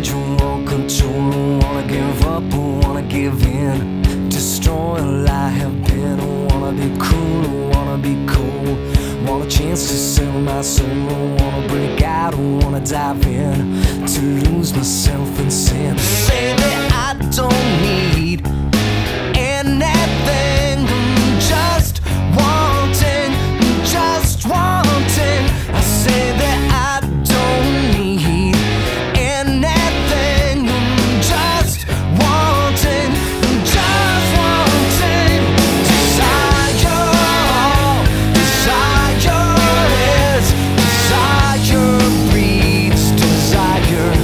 gradual control. Wanna give up, wanna give in. Destroy all I have been. Wanna be cruel, wanna be cool. Want a chance to sell my soul. Wanna break out, wanna dive in. To lose myself in sin. Say that I don't need anything. Just wanting, just wanting. I say that I don't need anything. Just wanting, just wanting. Desire, desire is desire breeds desire.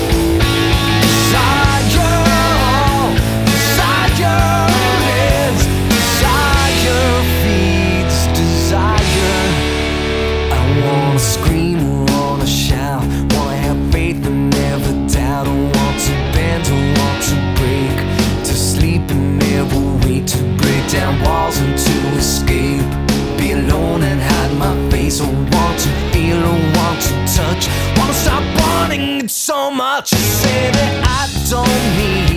Desire, desire is desire feeds desire. I wanna scream, wanna shout, wanna have faith and never doubt. I want to bend, I want to break, to sleep and never wake, to break down walls and to escape. Be alone and hide my face. I want to feel, I want to touch. Wanna stop wanting it so much. Say that I don't need